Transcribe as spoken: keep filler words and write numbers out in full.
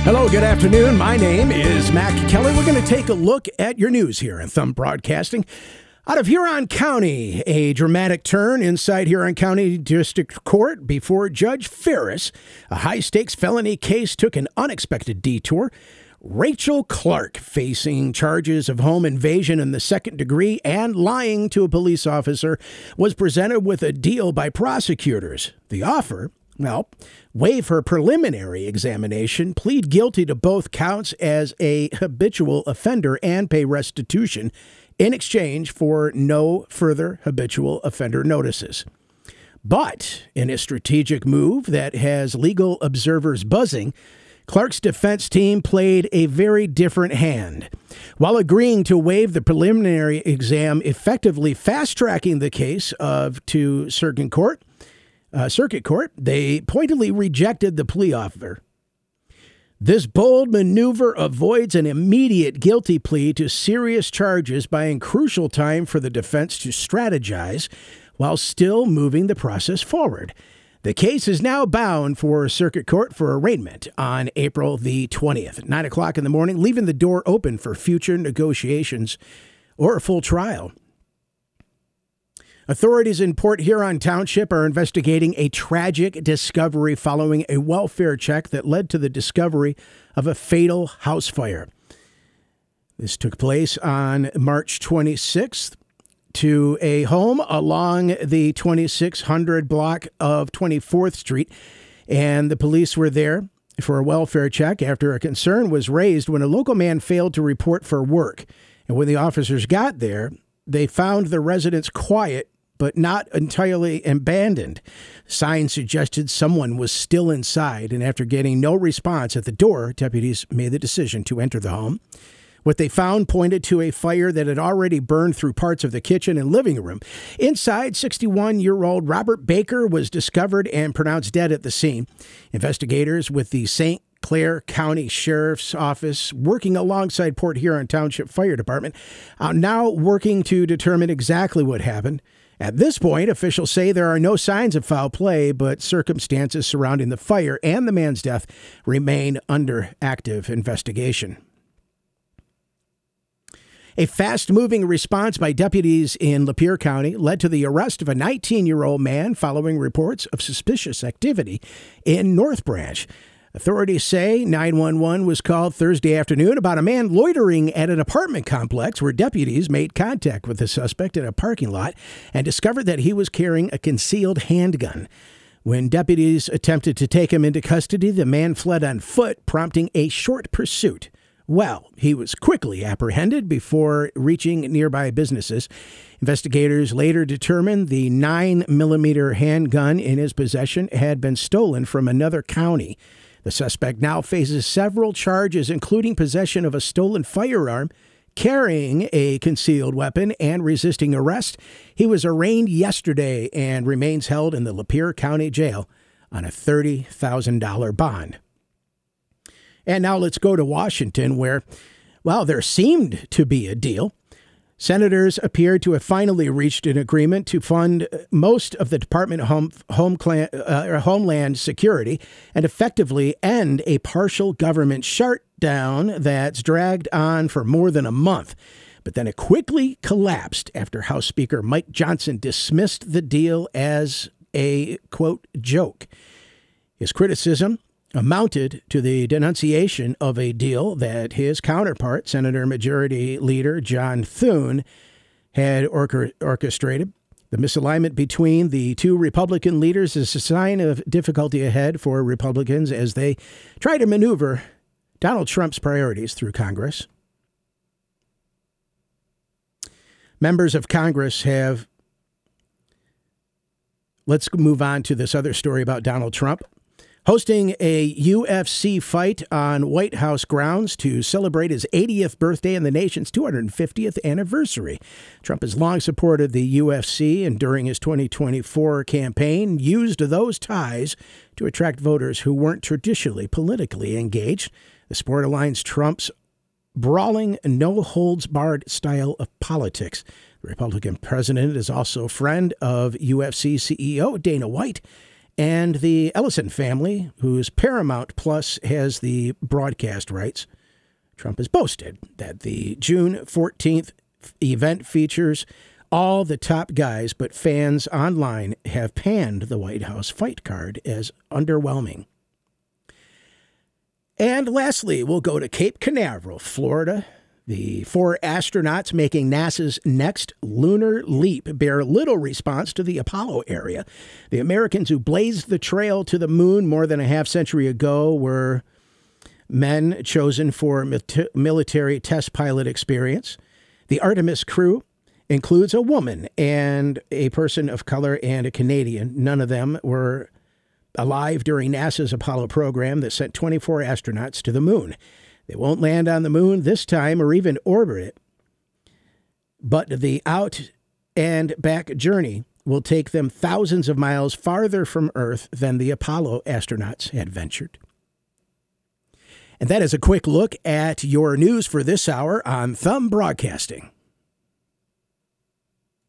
Hello, good afternoon. My name is Mac Kelly. We're going to take a look at your news here in Thumb Broadcasting. Out of Huron County, a dramatic turn inside Huron County District Court before Judge Ferris. A high-stakes felony case took an unexpected detour. Rachel Clark, facing charges of home invasion in the second degree and lying to a police officer, was presented with a deal by prosecutors. The offer? Well, waive her preliminary examination, plead guilty to both counts as a habitual offender, and pay restitution in exchange for no further habitual offender notices. But in a strategic move that has legal observers buzzing, Clark's defense team played a very different hand. While agreeing to waive the preliminary exam, effectively fast-tracking the case of to circuit court, Uh, circuit court, they pointedly rejected the plea offer. This bold maneuver avoids an immediate guilty plea to serious charges, buying crucial time for the defense to strategize while still moving the process forward. The case is now bound for circuit court for arraignment on April the twentieth, nine o'clock in the morning, leaving the door open for future negotiations or a full trial. Authorities in Port Huron Township are investigating a tragic discovery following a welfare check that led to the discovery of a fatal house fire. This took place on March twenty-sixth to a home along the twenty-six hundred block of twenty-fourth Street, and the police were there for a welfare check after a concern was raised when a local man failed to report for work. And when the officers got there, they found the residence quiet but not entirely abandoned. Signs suggested someone was still inside, and after getting no response at the door, deputies made the decision to enter the home. What they found pointed to a fire that had already burned through parts of the kitchen and living room. Inside, sixty-one-year-old Robert Baker was discovered and pronounced dead at the scene. Investigators with the Saint Clair County Sheriff's Office, working alongside Port Huron Township Fire Department, are now working to determine exactly what happened. At this point, officials say there are no signs of foul play, but circumstances surrounding the fire and the man's death remain under active investigation. A fast-moving response by deputies in Lapeer County led to the arrest of a nineteen-year-old man following reports of suspicious activity in North Branch. Authorities say nine one one was called Thursday afternoon about a man loitering at an apartment complex where deputies made contact with the suspect in a parking lot and discovered that he was carrying a concealed handgun. When deputies attempted to take him into custody, the man fled on foot, prompting a short pursuit. Well, he was quickly apprehended before reaching nearby businesses. Investigators later determined the nine millimeter handgun in his possession had been stolen from another county. The suspect now faces several charges, including possession of a stolen firearm, carrying a concealed weapon, and resisting arrest. He was arraigned yesterday and remains held in the Lapeer County Jail on a thirty thousand dollars bond. And now let's go to Washington, where, well, there seemed to be a deal. Senators appeared to have finally reached an agreement to fund most of the Department of Home, Home, uh, Homeland Security and effectively end a partial government shutdown that's dragged on for more than a month. But then it quickly collapsed after House Speaker Mike Johnson dismissed the deal as a, quote, joke. His criticism amounted to the denunciation of a deal that his counterpart, Senator Majority Leader John Thune, had orca- orchestrated. The misalignment between the two Republican leaders is a sign of difficulty ahead for Republicans as they try to maneuver Donald Trump's priorities through Congress. Members of Congress have... Let's move on to this other story about Donald Trump. Hosting a U F C fight on White House grounds to celebrate his eightieth birthday and the nation's two hundred fiftieth anniversary. Trump has long supported the U F C and during his twenty twenty-four campaign used those ties to attract voters who weren't traditionally politically engaged. The sport aligns Trump's brawling, no-holds-barred style of politics. The Republican president is also a friend of U F C C E O Dana White and the Ellison family, whose Paramount Plus has the broadcast rights. Trump has boasted that the June fourteenth event features all the top guys, but fans online have panned the White House fight card as underwhelming. And lastly, we'll go to Cape Canaveral, Florida. The four astronauts making NASA's next lunar leap bear little response to the Apollo area. The Americans who blazed the trail to the moon more than a half century ago were men chosen for military test pilot experience. The Artemis crew includes a woman and a person of color and a Canadian. None of them were alive during NASA's Apollo program that sent twenty-four astronauts to the moon. They won't land on the moon this time or even orbit it, but the out and back journey will take them thousands of miles farther from Earth than the Apollo astronauts had ventured. And that is a quick look at your news for this hour on Thumb Broadcasting.